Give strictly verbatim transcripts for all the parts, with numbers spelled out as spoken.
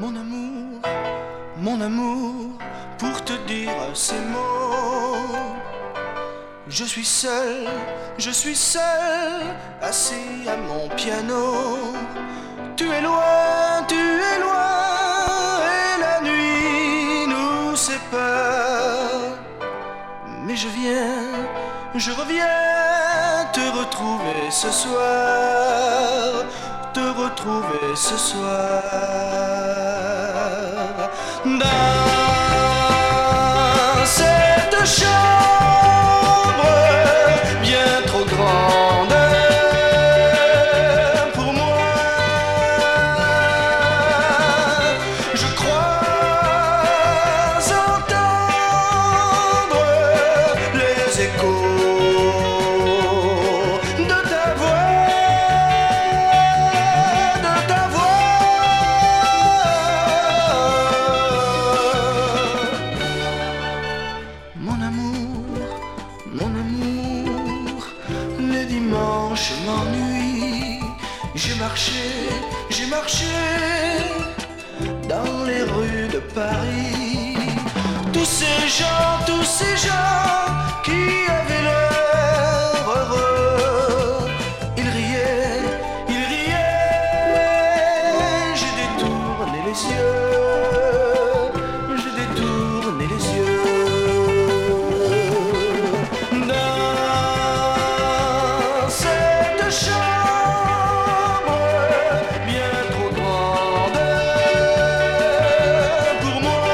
Mon amour, mon amour, pour te dire ces mots. Je suis seul, je suis seul, assis à mon piano. Tu es loin, tu es loin, et la nuit nous sépare. Mais je viens, je reviens te retrouver ce soir, te retrouver ce soir. Dans cette chambre bien trop grande pour moi, je crois entendre les échos de ta voix, de ta voix. Mon amour, mon amour, les dimanches m'ennuient. J'ai marché, j'ai marché dans les rues de Paris. Tous ces gens, tous ces gens qui avaient l'air heureux, ils riaient, ils riaient. J'ai détourné les yeux, j'ai détourné les yeux. Dans cette chambre bien trop grande pour moi,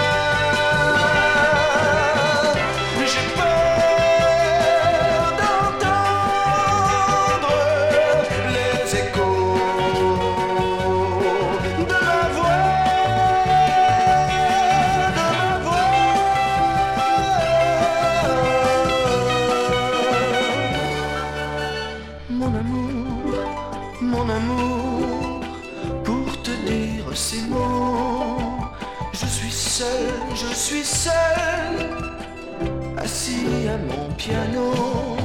j'ai peur d'entendre les échos de ma voix, de ma voix. Mon amour, mon amour, pour te dire ces mots. Je suis seul, je suis seul, assis à mon piano.